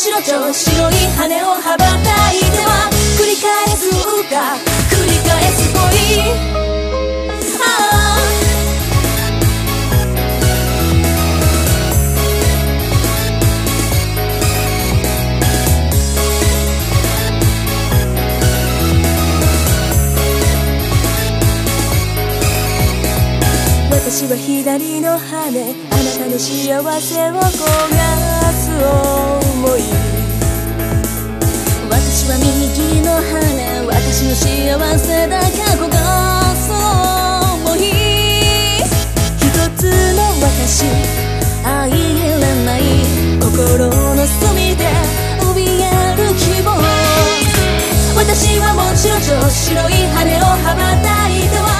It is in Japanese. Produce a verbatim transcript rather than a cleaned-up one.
白と白い羽を羽ばたいては繰り返すか繰り返す恋。私は左の羽、あなたの幸せを焦がす想い。私は右の羽、私の幸せだけ焦がす想い。一つの私、相入れない心の隅で怯える希望。私はもちろん白い羽を羽ばたいては